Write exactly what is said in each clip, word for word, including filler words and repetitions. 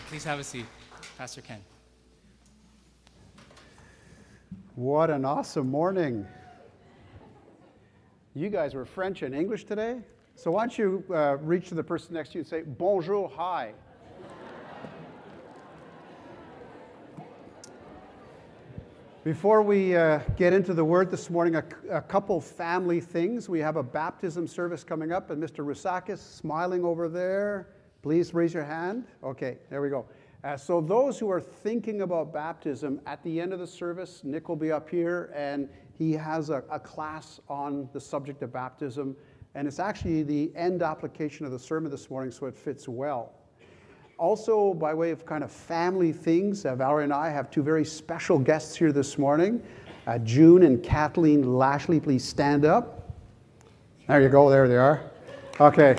Please have a seat. Pastor Ken. What an awesome morning. You guys were French and English today? So why don't you uh, reach to the person next to you and say, bonjour, hi. Before we uh, get into the word this morning, a, a couple family things. We have a baptism service coming up, and Mister Rusakis smiling over there. Please raise your hand. Okay, there we go. Uh, so those who are thinking about baptism, at the end of the service, Nick will be up here, and he has a, a class on the subject of baptism, and it's actually the end application of the sermon this morning, so it fits well. Also, by way of kind of family things, uh, Valerie and I have two very special guests here this morning. Uh, June and Kathleen Lashley, please stand up. There you go, there they are. Okay.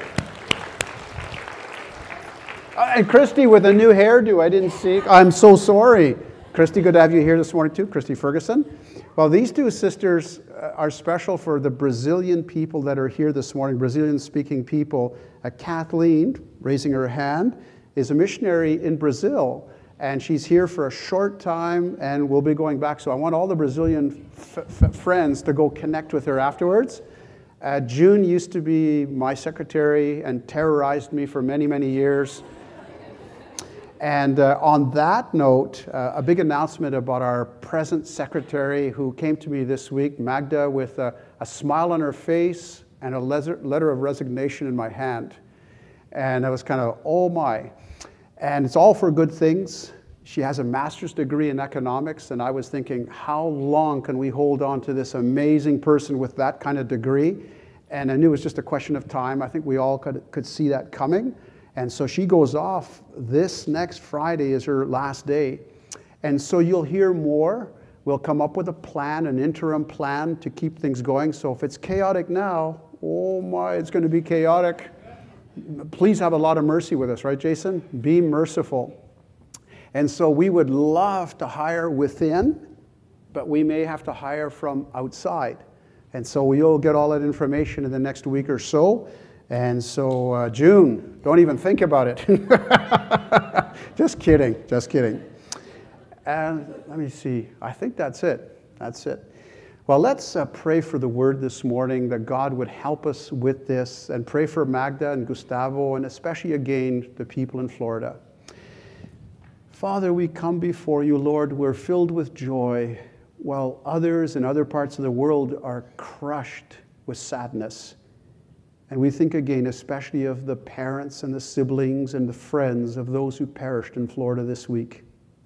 Uh, and Christy with a new hairdo, I didn't see. I'm so sorry. Christy, good to have you here this morning too, Christy Ferguson. Well, these two sisters uh, are special for the Brazilian people that are here this morning, Brazilian-speaking people. Uh, Kathleen, raising her hand, is a missionary in Brazil, and she's here for a short time, and we'll be going back. So I want all the Brazilian f f friends to go connect with her afterwards. Uh, June used to be my secretary and terrorized me for many, many years. And uh, on that note, uh, a big announcement about our present secretary who came to me this week, Magda, with a, a smile on her face and a letter of resignation in my hand. And I was kind of, oh my. And it's all for good things. She has a master's degree in economics, and I was thinking, how long can we hold on to this amazing person with that kind of degree? And I knew it was just a question of time. I think we all could, could see that coming. And so she goes off. This next Friday is her last day. And so you'll hear more. We'll come up with a plan, an interim plan to keep things going. So if it's chaotic now, oh my, it's going to be chaotic. Please have a lot of mercy with us, right, Jason? Be merciful. And so we would love to hire within, but we may have to hire from outside. And so we'll get all that information in the next week or so. And so, uh, June, don't even think about it. Just kidding, just kidding. And let me see, I think that's it. That's it. Well, let's uh, pray for the word this morning, that God would help us with this, and pray for Magda and Gustavo, and especially again, the people in Florida. Father, we come before you, Lord. We're filled with joy, while others in other parts of the world are crushed with sadness. And we think again, especially of the parents and the siblings and the friends of those who perished in Florida this week.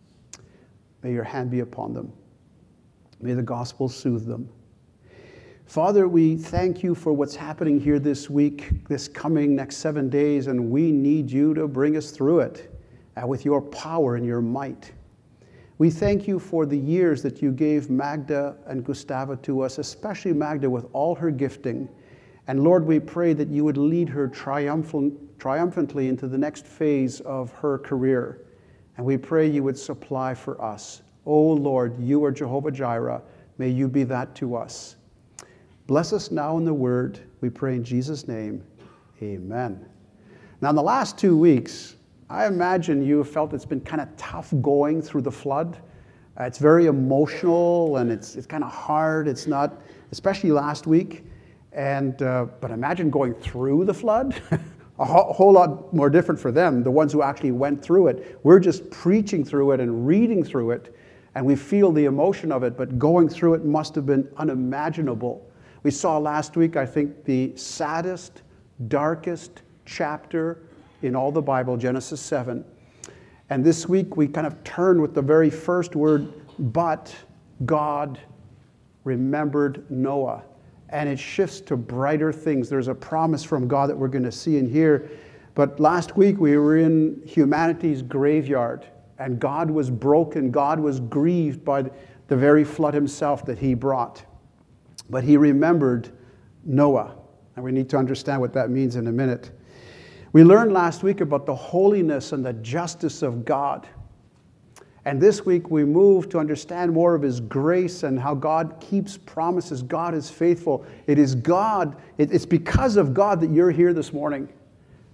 May your hand be upon them. May the gospel soothe them. Father, we thank you for what's happening here this week, this coming next seven days, and we need you to bring us through it uh, with your power and your might. We thank you for the years that you gave Magda and Gustavo to us, especially Magda with all her gifting. And Lord, we pray that you would lead her triumphant, triumphantly into the next phase of her career. And we pray you would supply for us. Oh Lord, you are Jehovah Jireh. May you be that to us. Bless us now in the word. We pray in Jesus' name. Amen. Now, in the last two weeks, I imagine you have felt it's been kind of tough going through the flood. Uh, it's very emotional, and it's, it's kind of hard. It's not, especially last week. And, uh, but imagine going through the flood. A whole lot more different for them, the ones who actually went through it. We're just preaching through it and reading through it, and we feel the emotion of it, but going through it must have been unimaginable. We saw last week, I think, the saddest, darkest chapter in all the Bible, Genesis seven. And this week we kind of turn with the very first word, but God remembered Noah. And it shifts to brighter things. There's a promise from God that we're going to see and hear. But last week we were in humanity's graveyard, and God was broken. God was grieved by the very flood himself that he brought. But he remembered Noah. And we need to understand what that means in a minute. We learned last week about the holiness and the justice of God. And this week we move to understand more of his grace and how God keeps promises. God is faithful. It is God, it, it's because of God that you're here this morning.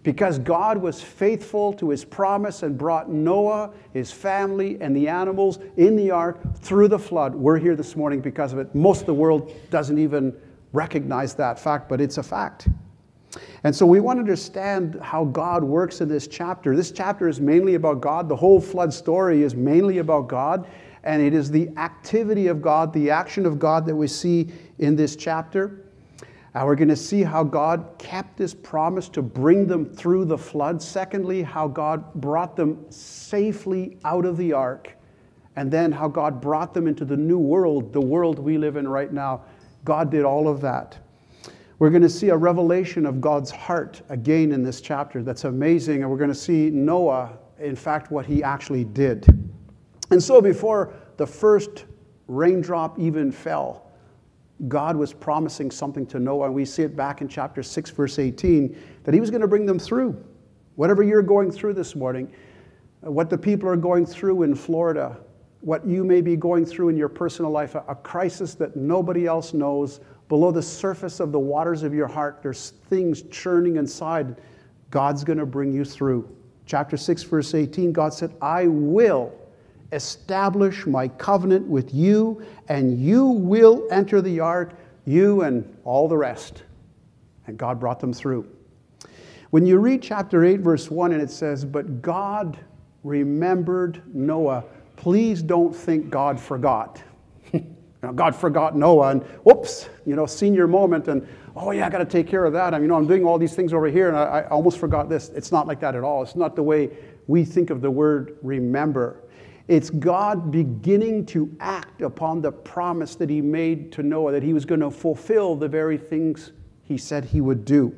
Because God was faithful to his promise and brought Noah, his family, and the animals in the ark through the flood. We're here this morning because of it. Most of the world doesn't even recognize that fact, but it's a fact. And so we want to understand how God works in this chapter. This chapter is mainly about God. The whole flood story is mainly about God. And it is the activity of God, the action of God that we see in this chapter. Uh, we're going to see how God kept his promise to bring them through the flood. Secondly, how God brought them safely out of the ark. And then how God brought them into the new world, the world we live in right now. God did all of that. We're going to see a revelation of God's heart again in this chapter. That's amazing. And we're going to see Noah, in fact, what he actually did. And so before the first raindrop even fell, God was promising something to Noah. And we see it back in chapter six, verse eighteen, that he was going to bring them through. Whatever you're going through this morning, what the people are going through in Florida, what you may be going through in your personal life, a, a crisis that nobody else knows, below the surface of the waters of your heart, there's things churning inside. God's going to bring you through. Chapter six, verse eighteen, God said, I will establish my covenant with you, and you will enter the ark, you and all the rest. And God brought them through. When you read chapter eight, verse one, and it says, but God remembered Noah, please don't think God forgot. Now, God forgot Noah, and whoops, you know, senior moment, and oh yeah, I got to take care of that. I mean, you know, I'm doing all these things over here, and I, I almost forgot this. It's not like that at all. It's not the way we think of the word remember. It's God beginning to act upon the promise that he made to Noah, that he was going to fulfill the very things he said he would do.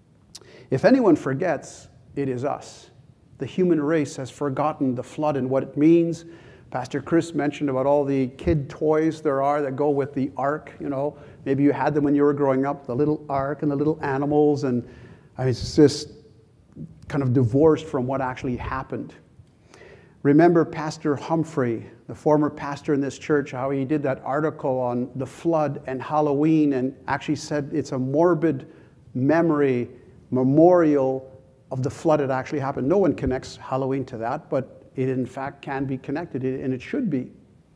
If anyone forgets, it is us. The human race has forgotten the flood and what it means. Pastor Chris mentioned about all the kid toys there are that go with the ark, you know. Maybe you had them when you were growing up, the little ark and the little animals, and I mean, it's just kind of divorced from what actually happened. Remember Pastor Humphrey, the former pastor in this church, how he did that article on the flood and Halloween and actually said it's a morbid memory, memorial of the flood that actually happened. No one connects Halloween to that, but it in fact can be connected, and it should be.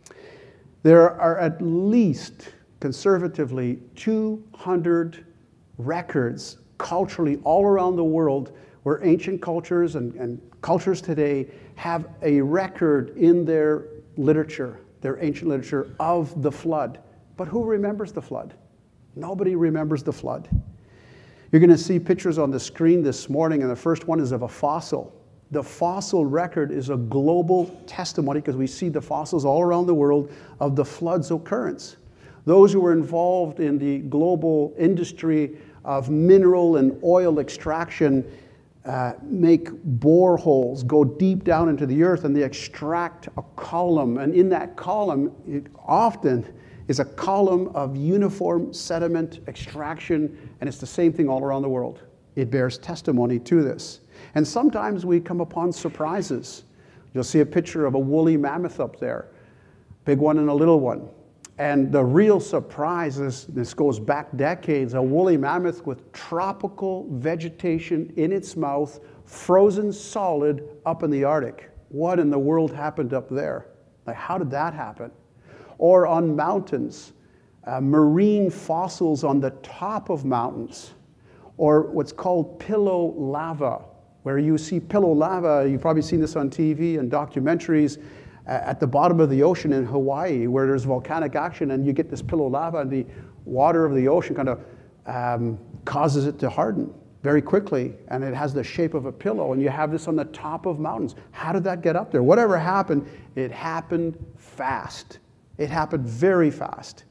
There are at least, conservatively, two hundred records culturally all around the world where ancient cultures and, and cultures today have a record in their literature, their ancient literature, of the flood. But who remembers the flood? Nobody remembers the flood. You're going to see pictures on the screen this morning, and the first one is of a fossil. The fossil record is a global testimony, because we see the fossils all around the world, of the flood's occurrence. Those who were involved in the global industry of mineral and oil extraction uh, make boreholes, go deep down into the earth, and they extract a column. And in that column, it often is a column of uniform sediment extraction, and it's the same thing all around the world. It bears testimony to this. And sometimes we come upon surprises. You'll see a picture of a woolly mammoth up there, big one and a little one. And the real surprise is, this goes back decades, a woolly mammoth with tropical vegetation in its mouth, frozen solid up in the Arctic. What in the world happened up there? Like, how did that happen? Or on mountains, uh, marine fossils on the top of mountains, or what's called pillow lava, where you see pillow lava. You've probably seen this on T V and documentaries, uh, at the bottom of the ocean in Hawaii, where there's volcanic action, and you get this pillow lava, and the water of the ocean kind of um, causes it to harden very quickly, and it has the shape of a pillow, and you have this on the top of mountains. How did that get up there? Whatever happened, it happened fast. It happened very fast.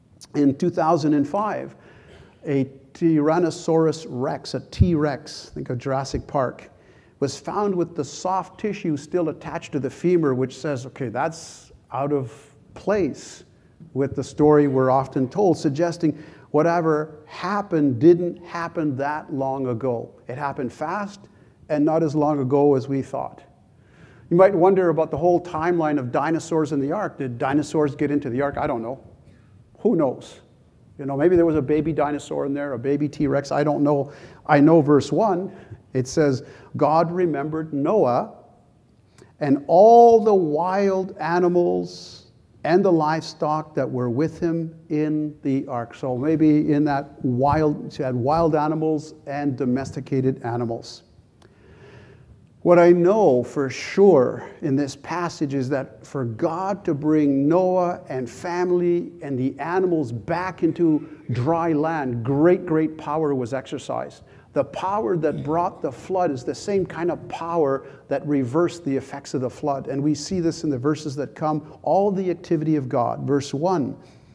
In two thousand five, a Tyrannosaurus rex, a T-Rex, think of Jurassic Park, was found with the soft tissue still attached to the femur, which says, okay, that's out of place with the story we're often told, suggesting whatever happened didn't happen that long ago. It happened fast and not as long ago as we thought. You might wonder about the whole timeline of dinosaurs in the ark. Did dinosaurs get into the ark? I don't know. Who knows? You know, maybe there was a baby dinosaur in there, a baby T-Rex. I don't know. I know verse one, It says, God remembered Noah and all the wild animals and the livestock that were with him in the ark. So maybe in that wild, she had wild animals and domesticated animals. What I know for sure in this passage is that for God to bring Noah and family and the animals back into dry land, great, great power was exercised. The power that brought the flood is the same kind of power that reversed the effects of the flood. And we see this in the verses that come, all the activity of God. Verse one,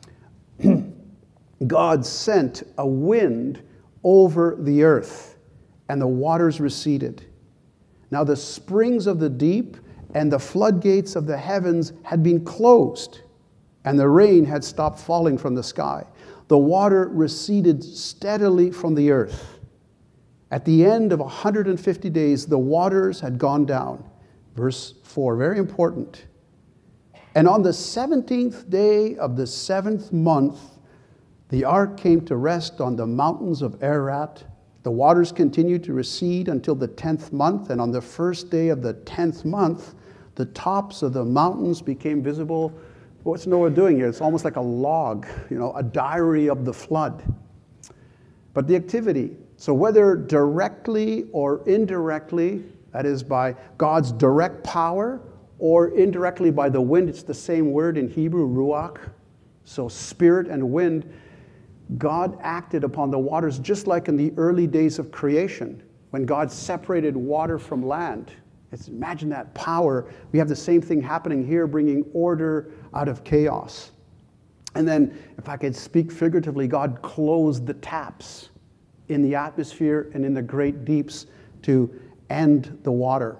God sent a wind over the earth, and the waters receded. Now the springs of the deep and the floodgates of the heavens had been closed, and the rain had stopped falling from the sky. The water receded steadily from the earth. At the end of one hundred fifty days, the waters had gone down. Verse four, very important. And on the seventeenth day of the seventh month, the ark came to rest on the mountains of Ararat. The waters continued to recede until the tenth month, and on the first day of the tenth month, the tops of the mountains became visible. What's Noah doing here? It's almost like a log, you know, a diary of the flood. But the activity, so whether directly or indirectly, that is by God's direct power, or indirectly by the wind, it's the same word in Hebrew, ruach, so spirit and wind, God acted upon the waters just like in the early days of creation, when God separated water from land. It's, imagine that power. We have the same thing happening here, bringing order out of chaos. And then, if I could speak figuratively, God closed the taps in the atmosphere and in the great deeps to end the water.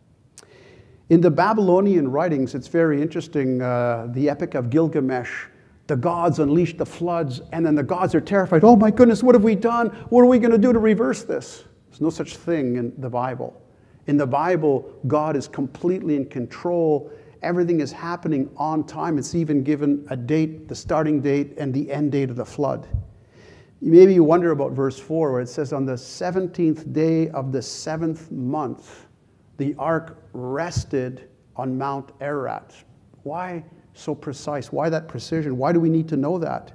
In the Babylonian writings, it's very interesting, uh, the Epic of Gilgamesh, the gods unleash the floods, and then the gods are terrified. Oh my goodness, what have we done? What are we going to do to reverse this? There's no such thing in the Bible. In the Bible, God is completely in control. Everything is happening on time. It's even given a date, the starting date and the end date of the flood. Maybe you wonder about verse four, where it says, on the seventeenth day of the seventh month, the ark rested on Mount Ararat. Why so precise? Why that precision? Why do we need to know that?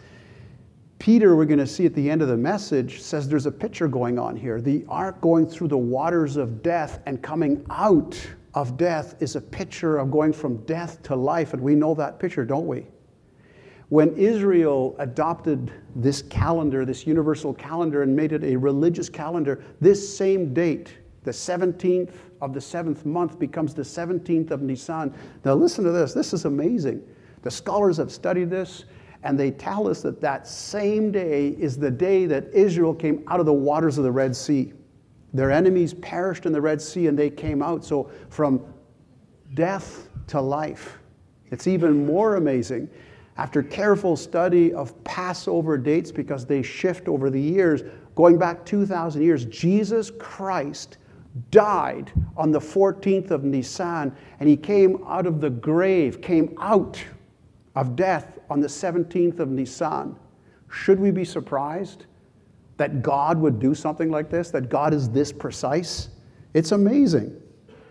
Peter, we're going to see at the end of the message, says there's a picture going on here. The ark going through the waters of death and coming out of death is a picture of going from death to life, and we know that picture, don't we? When Israel adopted this calendar, this universal calendar, and made it a religious calendar, this same date, the seventeenth of the seventh month, becomes the seventeenth of Nisan. Now listen to this. This is amazing. The scholars have studied this, and they tell us that that same day is the day that Israel came out of the waters of the Red Sea. Their enemies perished in the Red Sea, and they came out. So from death to life. It's even more amazing. After careful study of Passover dates, because they shift over the years, going back two thousand years, Jesus Christ died on the fourteenth of Nisan, and he came out of the grave, came out of death on the seventeenth of Nisan. Should we be surprised that God would do something like this, that God is this precise? It's amazing.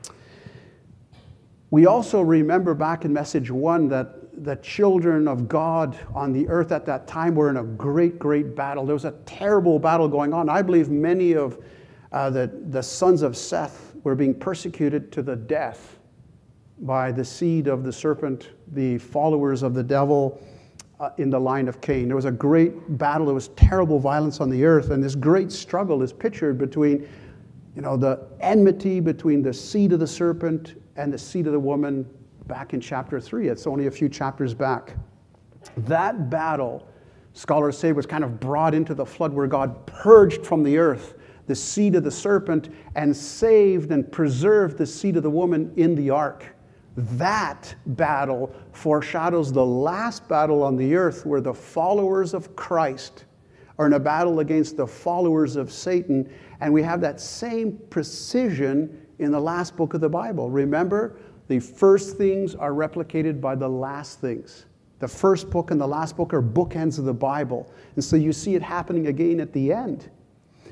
We also remember back in message one that the children of God on the earth at that time were in a great, great battle. There was a terrible battle going on. I believe many of uh, the, the sons of Seth were being persecuted to the death by the seed of the serpent, the followers of the devil uh, in the line of Cain. There was a great battle. There was terrible violence on the earth, and this great struggle is pictured between, you know, the enmity between the seed of the serpent and the seed of the woman back in chapter three. It's only a few chapters back. That battle, scholars say, was kind of brought into the flood, where God purged from the earth the seed of the serpent and saved and preserved the seed of the woman in the ark. That battle foreshadows the last battle on the earth, where the followers of Christ are in a battle against the followers of Satan. And we have that same precision in the last book of the Bible. Remember, the first things are replicated by the last things. The first book and the last book are bookends of the Bible. And so you see it happening again at the end.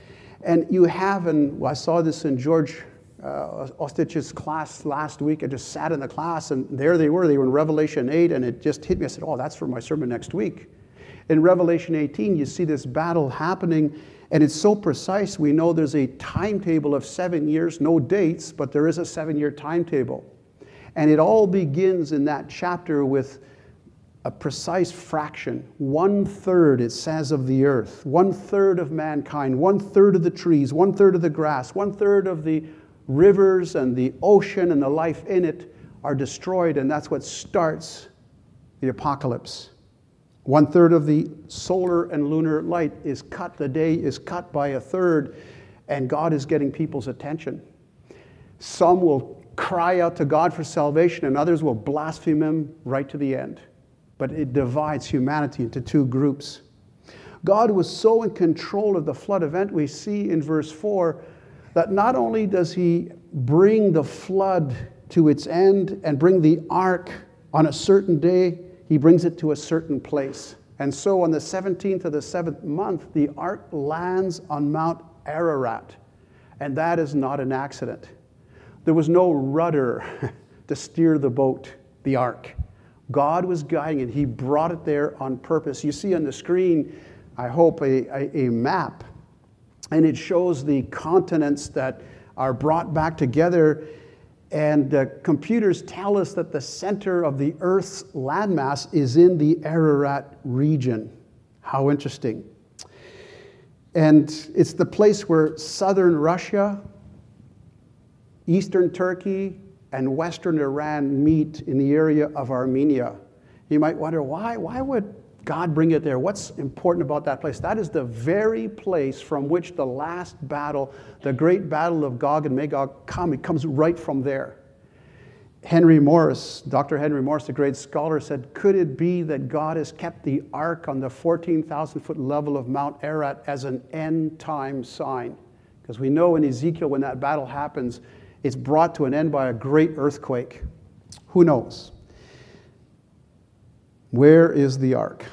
And you have, and I saw this in George uh, Ostich's class last week. I just sat in the class, and there they were. They were in Revelation eight, and it just hit me. I said, oh, that's for my sermon next week. In Revelation eighteen, you see this battle happening, and it's so precise. We know there's a timetable of seven years, no dates, but there is a seven-year timetable. And it all begins in that chapter with a precise fraction. One third, it says, of the earth, one third of mankind, one third of the trees, one third of the grass, one third of the rivers and the ocean and the life in it are destroyed, and that's what starts the apocalypse. One third of the solar and lunar light is cut. The day is cut by a third, and God is getting people's attention. Some will cry out to God for salvation, and others will blaspheme Him right to the end. But it divides humanity into two groups. God was so in control of the flood event, we see in verse four, that not only does He bring the flood to its end and bring the ark on a certain day, He brings it to a certain place. And so on the seventeenth of the seventh month, the ark lands on Mount Ararat. And that is not an accident. There was no rudder to steer the boat, the ark. God was guiding it. He brought it there on purpose. You see on the screen, I hope, a, a, a map. And it shows the continents that are brought back together. And uh, computers tell us that the center of the Earth's landmass is in the Ararat region. How interesting. And it's the place where southern Russia, eastern Turkey, and western Iran meet in the area of Armenia. You might wonder, why, why would God bring it there? What's important about that place? That is the very place from which the last battle, the great battle of Gog and Magog, come. It comes right from there. Henry Morris, Doctor Henry Morris, the great scholar, said, could it be that God has kept the ark on the fourteen thousand foot level of Mount Ararat as an end time sign? Because we know in Ezekiel, when that battle happens, it's brought to an end by a great earthquake. Who knows? Where is the ark?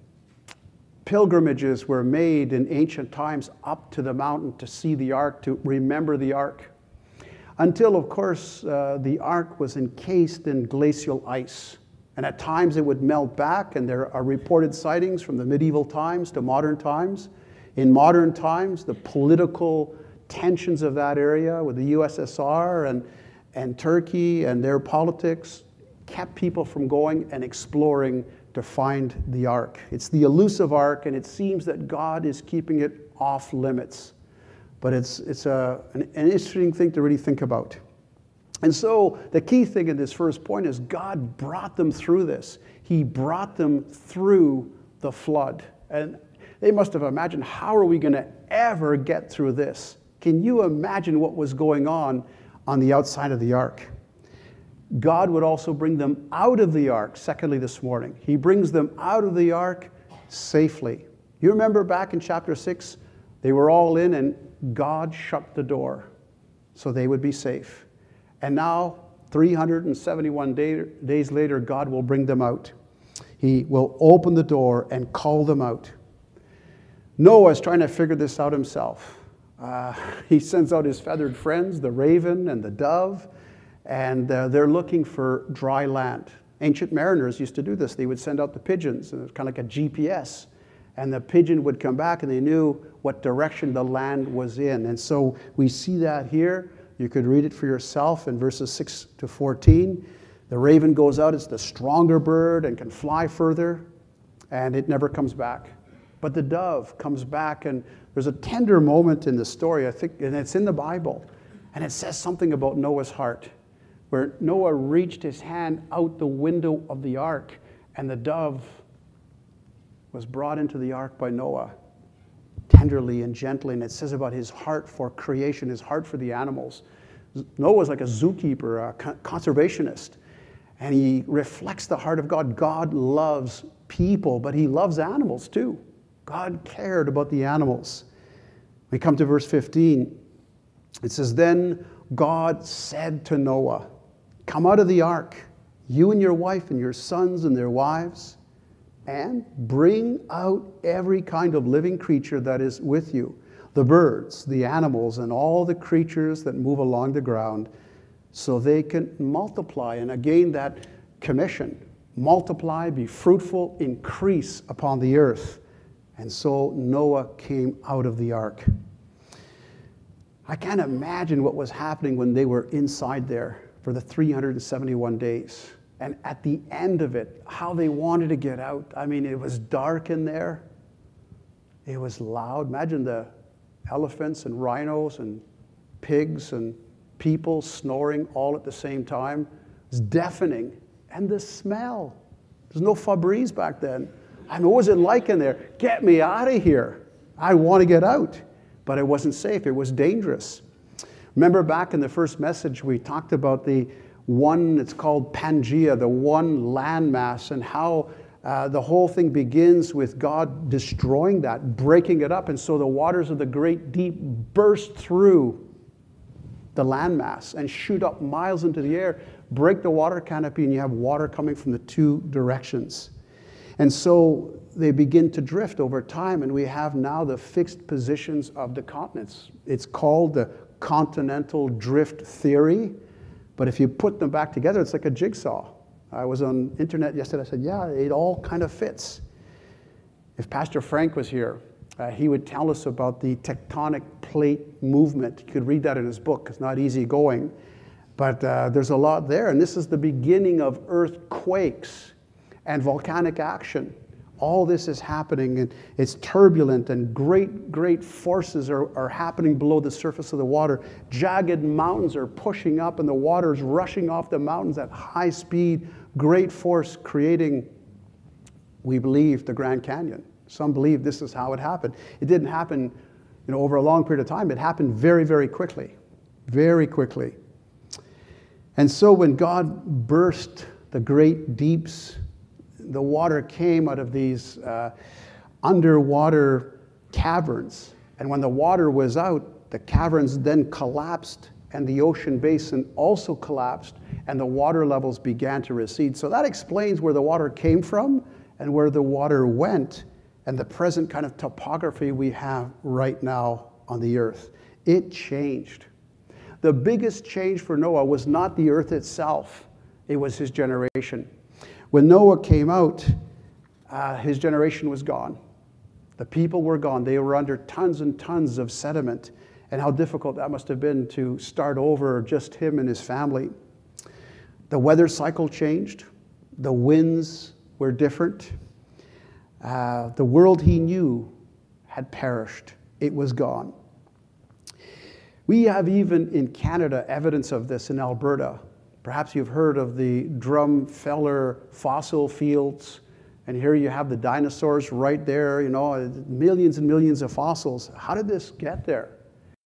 Pilgrimages were made in ancient times up to the mountain to see the ark, to remember the ark. Until, of course, uh, the ark was encased in glacial ice. And at times it would melt back, and there are reported sightings from the medieval times to modern times. In modern times, the political tensions of that area with the U S S R and, and Turkey and their politics kept people from going and exploring to find the ark. It's the elusive ark, and it seems that God is keeping it off limits. But it's, it's a, an, an interesting thing to really think about. And so the key thing in this first point is God brought them through this. He brought them through the flood. And they must have imagined, how are we going to ever get through this? Can you imagine what was going on on the outside of the ark? God would also bring them out of the ark, secondly, this morning. He brings them out of the ark safely. You remember back in chapter six, they were all in and God shut the door so they would be safe. And now, three hundred seventy-one day, days later, God will bring them out. He will open the door and call them out. Noah is trying to figure this out himself. Uh, he sends out his feathered friends, the raven and the dove, and uh, they're looking for dry land. Ancient mariners used to do this. They would send out the pigeons, and it was kind of like a G P S. And the pigeon would come back, and they knew what direction the land was in. And so we see that here. You could read it for yourself in verses six to fourteen. The raven goes out. It's the stronger bird and can fly further, and it never comes back. But the dove comes back, and there's a tender moment in the story, I think, and it's in the Bible. And it says something about Noah's heart, where Noah reached his hand out the window of the ark, and the dove was brought into the ark by Noah, tenderly and gently. And it says about his heart for creation, his heart for the animals. Noah was like a zookeeper, a conservationist. And he reflects the heart of God. God loves people, but he loves animals too. God cared about the animals. We come to verse fifteen. It says, then God said to Noah, come out of the ark, you and your wife and your sons and their wives, and bring out every kind of living creature that is with you. the birds, the animals, and all the creatures that move along the ground, so they can multiply. And again, that commission, multiply, be fruitful, increase upon the earth. And so Noah came out of the ark. I can't imagine what was happening when they were inside there for the three hundred seventy-one days. And at the end of it, how they wanted to get out. I mean, it was dark in there. It was loud. Imagine the elephants and rhinos and pigs and people snoring all at the same time. It's deafening. And the smell. There's no Febreze back then. I mean, what was it like in there? Get me out of here. I want to get out. But it wasn't safe. It was dangerous. Remember back in the first message, we talked about the one, it's called Pangea, the one landmass, and how uh, the whole thing begins with God destroying that, breaking it up. And so the waters of the great deep burst through the landmass and shoot up miles into the air, break the water canopy, and you have water coming from the two directions. And so they begin to drift over time, and we have now the fixed positions of the continents. It's called the continental drift theory, but if you put them back together, it's like a jigsaw. I was on internet yesterday, I said, yeah, it all kind of fits. If Pastor Frank was here, uh, he would tell us about the tectonic plate movement. You could read that in his book. It's not easy going, but uh, there's a lot there, and this is the beginning of earthquakes and volcanic action. All this is happening, and it's turbulent, and great, great forces are, are happening below the surface of the water. Jagged mountains are pushing up, and the water is rushing off the mountains at high speed. Great force creating, we believe, the Grand Canyon. Some believe this is how it happened. It didn't happen, you know, over a long period of time. It happened very, very quickly, very quickly. And so when God burst the great deeps, the water came out of these uh, underwater caverns. And when the water was out, the caverns then collapsed, and the ocean basin also collapsed, and the water levels began to recede. So that explains where the water came from and where the water went, and the present kind of topography we have right now on the earth. It changed. The biggest change for Noah was not the earth itself, it was his generation. When Noah came out, uh, his generation was gone. The people were gone. They were under tons and tons of sediment, and how difficult that must have been to start over, just him and his family. The weather cycle changed. The winds were different. Uh, the world he knew had perished. It was gone. We have even in Canada evidence of this in Alberta. Perhaps you've heard of the Drumfeller fossil fields, and here you have the dinosaurs right there, you know, millions and millions of fossils. How did this get there?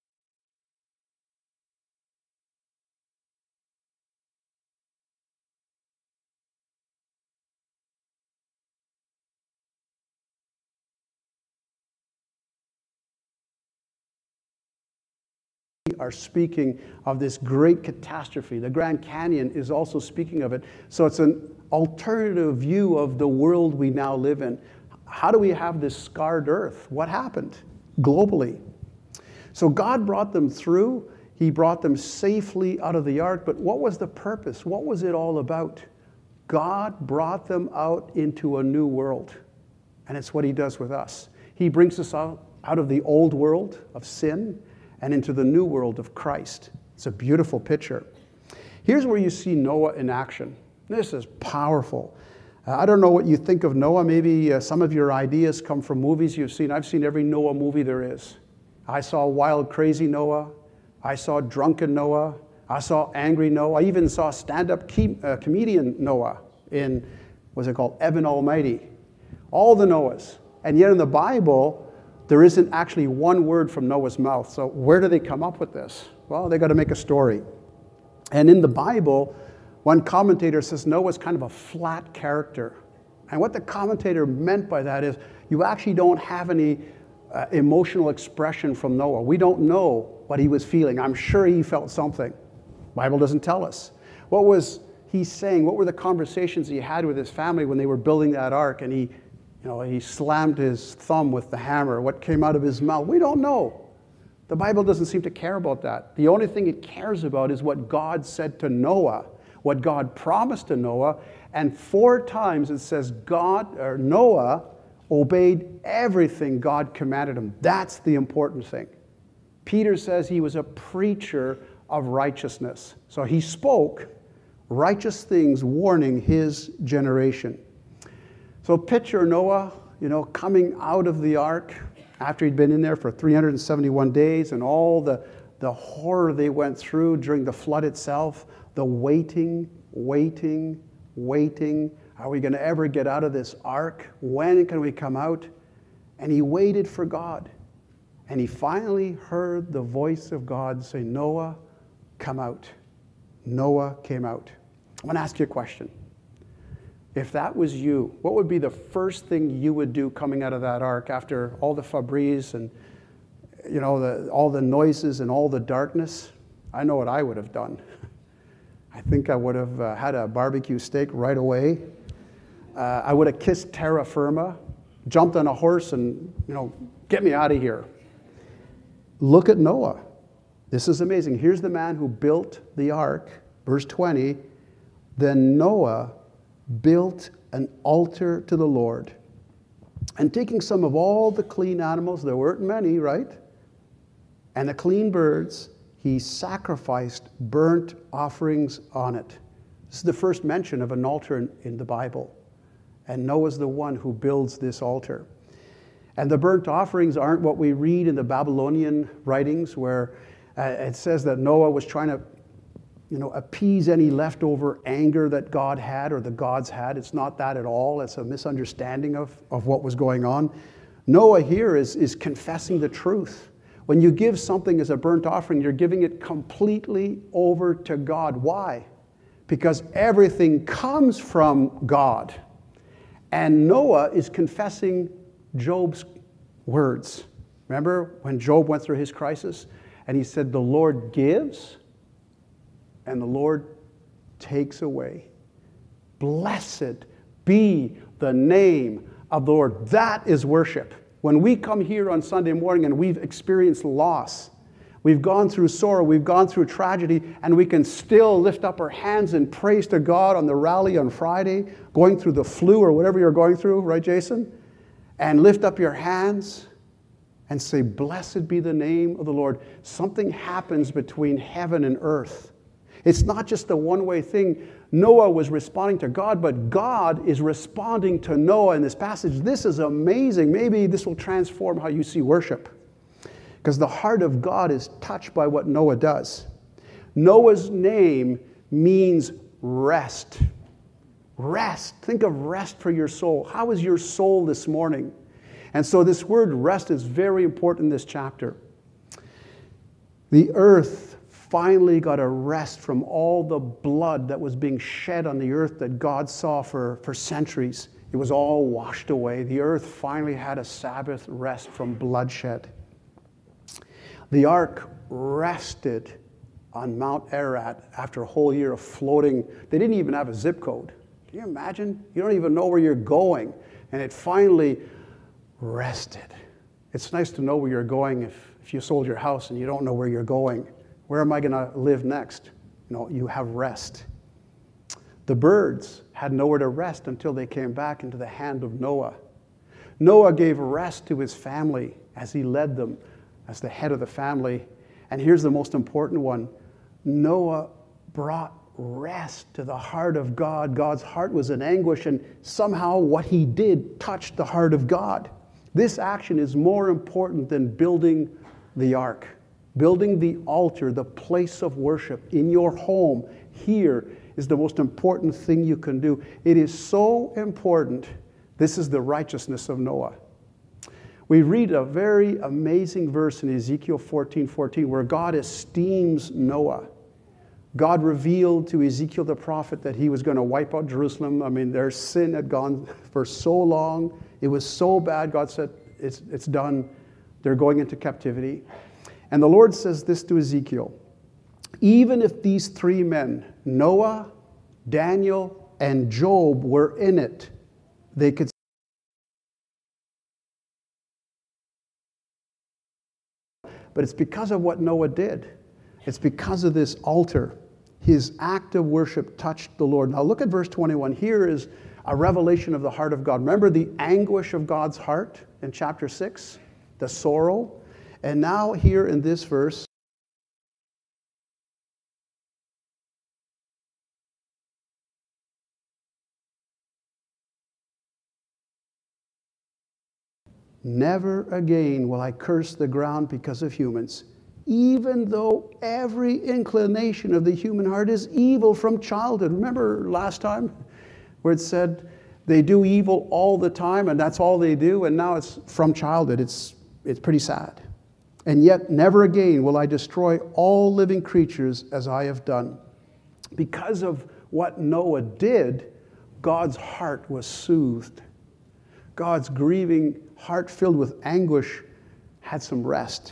Are speaking of this great catastrophe. The Grand Canyon is also speaking of it. So it's an alternative view of the world we now live in. How do we have this scarred earth? What happened globally? So God brought them through. He brought them safely out of the ark. But what was the purpose? What was it all about? God brought them out into a new world. And it's what he does with us. He brings us out, out of the old world of sin and into the new world of Christ. It's a beautiful picture. Here's where you see Noah in action. This is powerful. Uh, I don't know what you think of Noah. Maybe uh, some of your ideas come from movies you've seen. I've seen every Noah movie there is. I saw Wild Crazy Noah. I saw Drunken Noah. I saw Angry Noah. I even saw stand-up ke- uh, comedian Noah in, what's it called, Evan Almighty. All the Noahs. And yet in the Bible, there isn't actually one word from Noah's mouth. So where do they come up with this? Well, they got to make a story. And in the Bible, one commentator says Noah's kind of a flat character. And what the commentator meant by that is you actually don't have any uh, emotional expression from Noah. We don't know what he was feeling. I'm sure he felt something. The Bible doesn't tell us. What was he saying? What were the conversations he had with his family when they were building that ark and he You know, he slammed his thumb with the hammer. What came out of his mouth? We don't know. The Bible doesn't seem to care about that. The only thing it cares about is what God said to Noah, what God promised to Noah, and four times it says God or Noah obeyed everything God commanded him. That's the important thing. Peter says he was a preacher of righteousness. So he spoke righteous things, warning his generation. So picture Noah, you know, coming out of the ark after he'd been in there for three hundred seventy-one days and all the, the horror they went through during the flood itself, the waiting, waiting, waiting. Are we going to ever get out of this ark? When can we come out? And he waited for God. And he finally heard the voice of God say, Noah, come out. Noah came out. I'm going to ask you a question. If that was you, what would be the first thing you would do coming out of that ark after all the Febreze and, you know, the, all the noises and all the darkness? I know what I would have done. I think I would have uh, had a barbecue steak right away. Uh, I would have kissed terra firma, jumped on a horse and, you know, get me out of here. Look at Noah. This is amazing. Here's the man who built the ark, verse twenty. Then Noah built an altar to the Lord. And taking some of all the clean animals, there weren't many, right? And the clean birds, he sacrificed burnt offerings on it. This is the first mention of an altar in, in the Bible. And Noah's the one who builds this altar. And the burnt offerings aren't what we read in the Babylonian writings where uh, it says that Noah was trying to, you know, appease any leftover anger that God had or the gods had. It's not that at all. It's a misunderstanding of, of what was going on. Noah here is, is confessing the truth. When you give something as a burnt offering, you're giving it completely over to God. Why? Because everything comes from God. And Noah is confessing Job's words. Remember when Job went through his crisis and he said, the Lord gives and the Lord takes away. Blessed be the name of the Lord. That is worship. When we come here on Sunday morning and we've experienced loss, we've gone through sorrow, we've gone through tragedy, and we can still lift up our hands in praise to God on the rally on Friday, going through the flu or whatever you're going through, right, Jason? And lift up your hands and say, blessed be the name of the Lord. Something happens between heaven and earth. It's not just a one-way thing. Noah was responding to God, but God is responding to Noah in this passage. This is amazing. Maybe this will transform how you see worship. Because the heart of God is touched by what Noah does. Noah's name means rest. Rest. Think of rest for your soul. How is your soul this morning? And so this word rest is very important in this chapter. The earth finally got a rest from all the blood that was being shed on the earth that God saw for, for centuries. It was all washed away. The earth finally had a Sabbath rest from bloodshed. The ark rested on Mount Ararat after a whole year of floating. They didn't even have a zip code. Can you imagine? You don't even know where you're going. And it finally rested. It's nice to know where you're going if, if you sold your house and you don't know where you're going. Where am I going to live next? You know, you have rest. The birds had nowhere to rest until they came back into the hand of Noah. Noah gave rest to his family as he led them as the head of the family. And here's the most important one. Noah brought rest to the heart of God. God's heart was in anguish, and somehow what he did touched the heart of God. This action is more important than building the ark. Building the altar, the place of worship in your home, here, is the most important thing you can do. It is so important. This is the righteousness of Noah. We read a very amazing verse in Ezekiel fourteen fourteen where God esteems Noah. God revealed to Ezekiel the prophet that he was going to wipe out Jerusalem. I mean, their sin had gone for so long. It was so bad. God said, it's, it's done. They're going into captivity. And the Lord says this to Ezekiel, even if these three men, Noah, Daniel, and Job, were in it, they could but it's because of what Noah did. It's because of this altar. His act of worship touched the Lord. Now look at verse twenty-one. Here is a revelation of the heart of God. Remember the anguish of God's heart in chapter six? The sorrow. And now here in this verse, never again will I curse the ground because of humans, even though every inclination of the human heart is evil from childhood. Remember last time where it said they do evil all the time and that's all they do, and now it's from childhood. It's, it's pretty sad. And yet never again will I destroy all living creatures as I have done. Because of what Noah did, God's heart was soothed. God's grieving heart filled with anguish had some rest.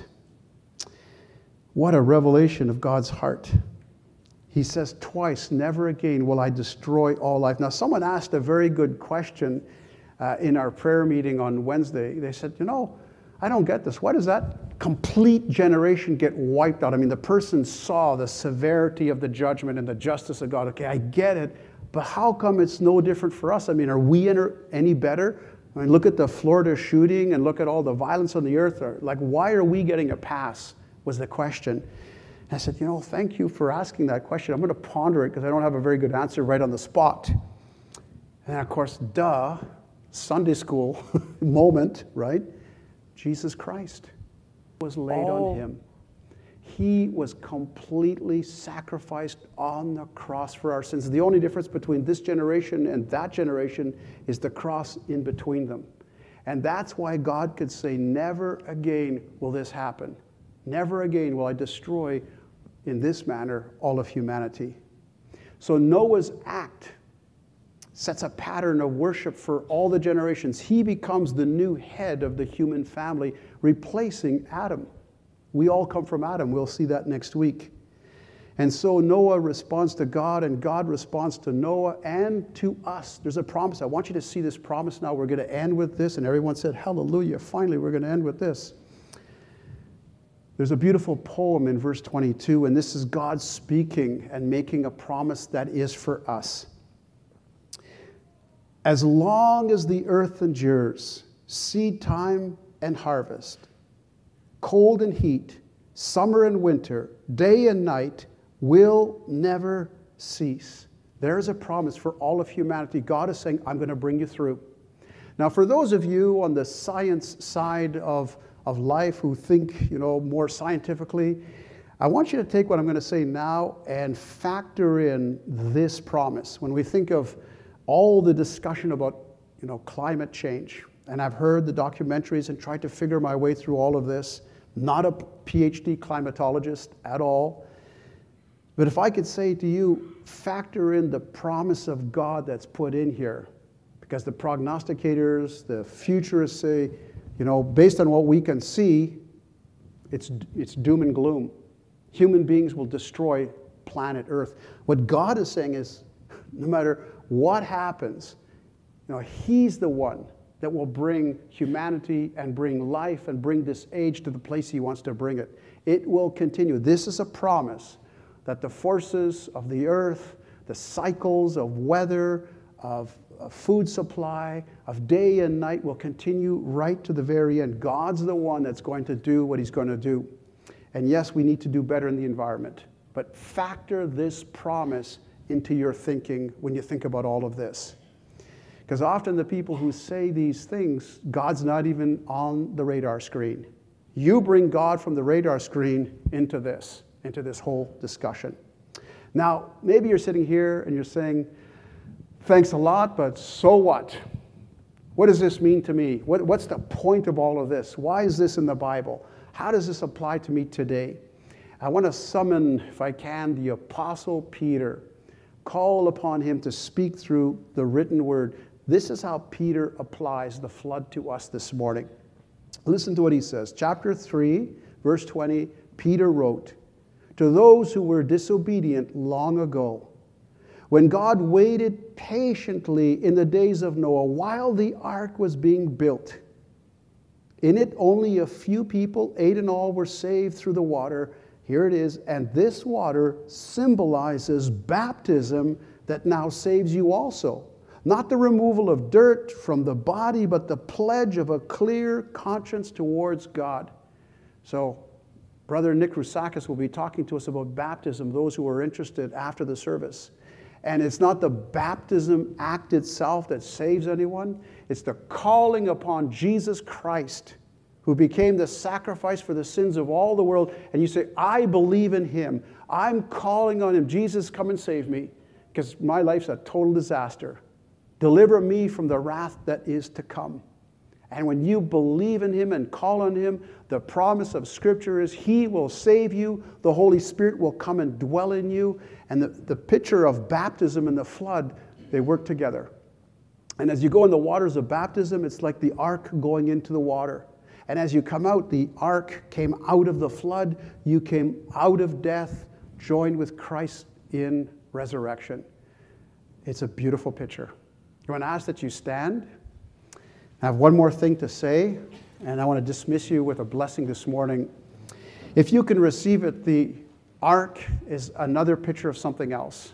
What a revelation of God's heart. He says twice, never again will I destroy all life. Now, someone asked a very good question uh, in our prayer meeting on Wednesday. They said, you know, I don't get this. Why does that complete generation get wiped out? I mean, the person saw the severity of the judgment and the justice of God. Okay, I get it, but how come it's no different for us? I mean, are we any better? I mean, look at the Florida shooting and look at all the violence on the earth. Like, why are we getting a pass, was the question. And I said, you know, thank you for asking that question. I'm going to ponder it because I don't have a very good answer right on the spot. And of course, duh, Sunday school moment, right? Jesus Christ was laid oh. on him. He was completely sacrificed on the cross for our sins. The only difference between this generation and that generation is the cross in between them. And that's why God could say, never again will this happen. Never again will I destroy in this manner all of humanity. So Noah's act sets a pattern of worship for all the generations. He becomes the new head of the human family, replacing Adam. We all come from Adam. We'll see that next week. And so Noah responds to God, and God responds to Noah and to us. There's a promise. I want you to see this promise now. We're going to end with this. And everyone said, hallelujah. Finally, we're going to end with this. There's a beautiful poem in verse twenty-two, and this is God speaking and making a promise that is for us. As long as the earth endures, seed time and harvest, cold and heat, summer and winter, day and night will never cease. There is a promise for all of humanity. God is saying, I'm going to bring you through. Now, for those of you on the science side of, of life who think, you know, more scientifically, I want you to take what I'm going to say now and factor in this promise. When we think of all the discussion about, you know, climate change, and I've heard the documentaries and tried to figure my way through all of this. Not a PhD climatologist at all. But if I could say to you, factor in the promise of God that's put in here. Because the prognosticators, the futurists say, you know, based on what we can see, it's, it's doom and gloom. Human beings will destroy planet Earth. What God is saying is, no matter what happens, you know, He's the one that will bring humanity and bring life and bring this age to the place He wants to bring it. It will continue. This is a promise that the forces of the earth, the cycles of weather, of, of food supply, of day and night will continue right to the very end. God's the one that's going to do what He's going to do. And yes, we need to do better in the environment. But factor this promise into your thinking when you think about all of this. Because often the people who say these things, God's not even on the radar screen. You bring God from the radar screen into this, into this whole discussion. Now, maybe you're sitting here and you're saying, thanks a lot, but so what? What does this mean to me? What, what's the point of all of this? Why is this in the Bible? How does this apply to me today? I want to summon, if I can, the Apostle Peter. Call upon him to speak through the written word. This is how Peter applies the flood to us this morning. Listen to what he says. Chapter three, verse twenty, Peter wrote, "To those who were disobedient long ago, when God waited patiently in the days of Noah while the ark was being built, In it, only a few people, eight in all, were saved through the water. Here it is. And this water symbolizes baptism that now saves you also. Not the removal of dirt from the body, but the pledge of a clear conscience towards God. So, Brother Nick Rousakis will be talking to us about baptism, those who are interested after the service. And it's not the baptism act itself that saves anyone. It's the calling upon Jesus Christ, who became the sacrifice for the sins of all the world. And you say, I believe in him. I'm calling on him. Jesus, come and save me, because my life's a total disaster. Deliver me from the wrath that is to come. And when you believe in him and call on him, the promise of Scripture is he will save you. The Holy Spirit will come and dwell in you. And the, the picture of baptism and the flood, they work together. And as you go in the waters of baptism, it's like the ark going into the water. And as you come out, the ark came out of the flood. You came out of death, joined with Christ in resurrection. It's a beautiful picture. I want to ask that you stand. I have one more thing to say, and I want to dismiss you with a blessing this morning. If you can receive it, the ark is another picture of something else.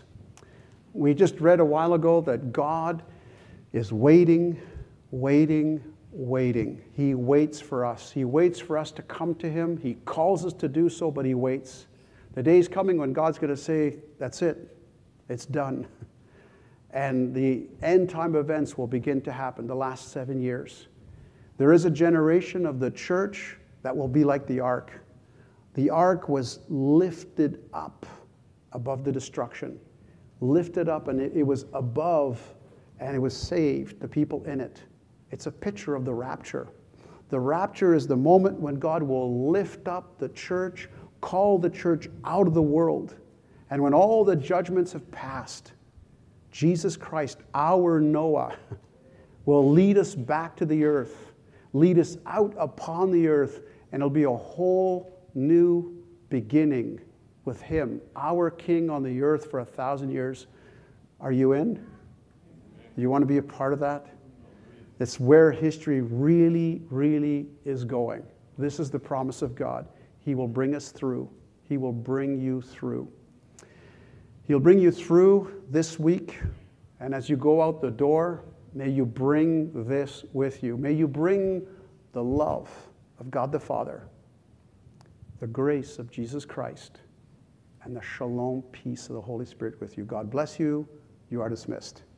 We just read a while ago that God is waiting, waiting, waiting. He waits for us. He waits for us to come to him. He calls us to do so, but he waits. The day's coming when God's going to say, that's it. It's done. And the end time events will begin to happen, the last seven years. There is a generation of the church that will be like the ark. The ark was lifted up above the destruction. Lifted up, and it, it was above, and it was saved, the people in it. It's a picture of the rapture. The rapture is the moment when God will lift up the church, call the church out of the world. And when all the judgments have passed, Jesus Christ, our Noah, will lead us back to the earth, lead us out upon the earth, and it'll be a whole new beginning with him, our King on the earth for a thousand years. Are you in? Do you want to be a part of that? It's where history really, really is going. This is the promise of God. He will bring us through. He will bring you through. He'll bring you through this week, and as you go out the door, may you bring this with you. May you bring the love of God the Father, the grace of Jesus Christ, and the shalom peace of the Holy Spirit with you. God bless you. You are dismissed.